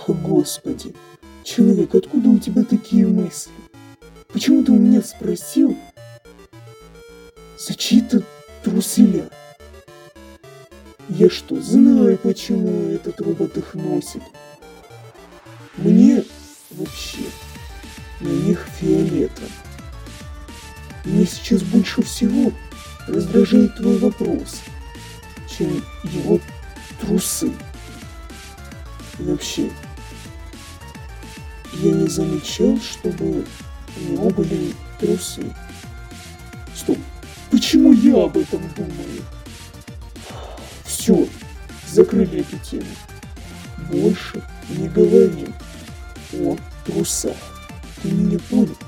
Господи, человек, откуда у тебя такие мысли? Почему ты у меня спросил за чьи-то труселя? Я что, знаю, почему этот робот их носит? Мне вообще на них фиолетово. Меня сейчас больше всего раздражает твой вопрос, чем его трусы. И вообще, я не замечал, чтобы у него были трусы. Стоп, почему я об этом думаю? Все, закрыли эту тему. Больше не говорим о трусах. Ты меня понял?